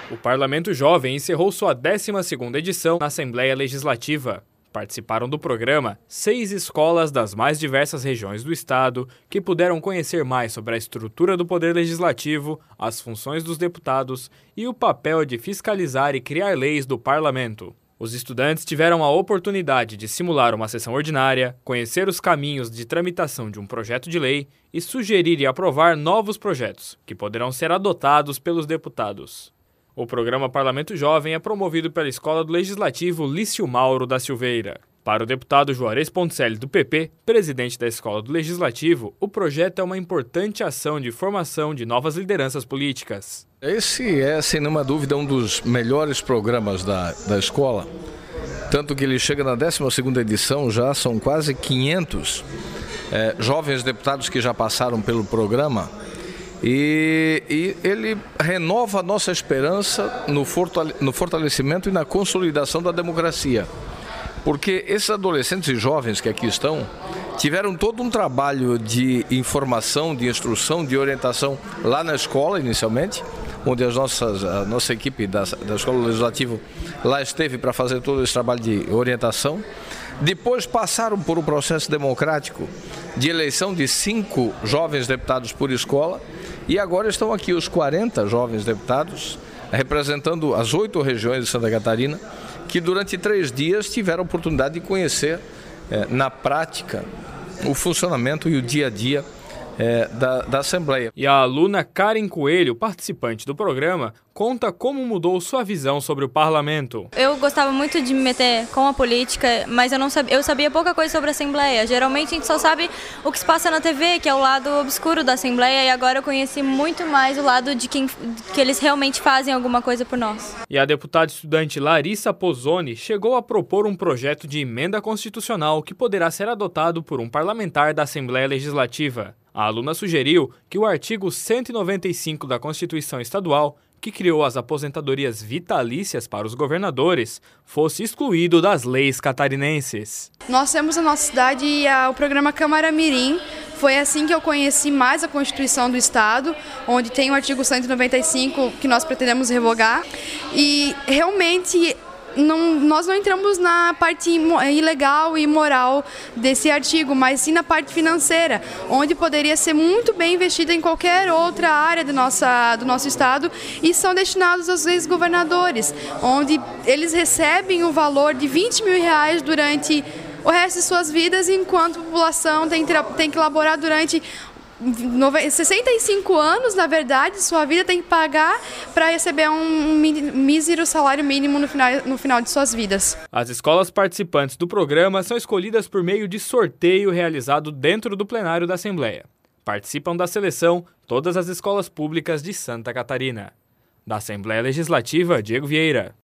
O Parlamento Jovem encerrou sua 12ª edição na Assembleia Legislativa. Participaram do programa 6 escolas das mais diversas regiões do estado que puderam conhecer mais sobre a estrutura do Poder Legislativo, as funções dos deputados e o papel de fiscalizar e criar leis do Parlamento. Os estudantes tiveram a oportunidade de simular uma sessão ordinária, conhecer os caminhos de tramitação de um projeto de lei e sugerir e aprovar novos projetos, que poderão ser adotados pelos deputados. O programa Parlamento Jovem é promovido pela Escola do Legislativo Lício Mauro da Silveira. Para o deputado Juarez Ponticelli do PP, presidente da Escola do Legislativo, o projeto é uma importante ação de formação de novas lideranças políticas. Esse é, sem nenhuma dúvida, um dos melhores programas da escola, tanto que ele chega na 12ª edição, já são quase 500 jovens deputados que já passaram pelo programa. E ele renova a nossa esperança no fortalecimento e na consolidação da democracia. Porque esses adolescentes e jovens que aqui estão tiveram todo um trabalho de informação, de instrução, de orientação lá na escola inicialmente, onde a nossa equipe da Escola Legislativa lá esteve para fazer todo esse trabalho de orientação. Depois passaram por um processo democrático de eleição de 5 jovens deputados por escola e agora estão aqui os 40 jovens deputados representando as 8 regiões de Santa Catarina que durante 3 dias tiveram a oportunidade de conhecer na prática o funcionamento e o dia a dia da Assembleia. E a aluna Karen Coelho, participante do programa, conta como mudou sua visão sobre o parlamento. Eu gostava muito de me meter com a política, mas eu sabia pouca coisa sobre a Assembleia. Geralmente a gente só sabe o que se passa na TV, que é o lado obscuro da Assembleia, e agora eu conheci muito mais o lado de que eles realmente fazem alguma coisa por nós. E a deputada estudante Larissa Pozzoni chegou a propor um projeto de emenda constitucional que poderá ser adotado por um parlamentar da Assembleia Legislativa. A aluna sugeriu que o artigo 195 da Constituição Estadual, que criou as aposentadorias vitalícias para os governadores, fosse excluído das leis catarinenses. Nós temos a nossa cidade e o programa Câmara Mirim. Foi assim que eu conheci mais a Constituição do Estado, onde tem o artigo 195 que nós pretendemos revogar. E realmente nós não entramos na parte ilegal e imoral desse artigo, mas sim na parte financeira, onde poderia ser muito bem investida em qualquer outra área do nosso estado e são destinados aos ex-governadores, onde eles recebem o valor de R$20 mil durante o resto de suas vidas, enquanto a população tem que elaborar durante 65 anos, na verdade, sua vida tem que pagar para receber um mísero salário mínimo no final de suas vidas. As escolas participantes do programa são escolhidas por meio de sorteio realizado dentro do plenário da Assembleia. Participam da seleção todas as escolas públicas de Santa Catarina. Da Assembleia Legislativa, Diego Vieira.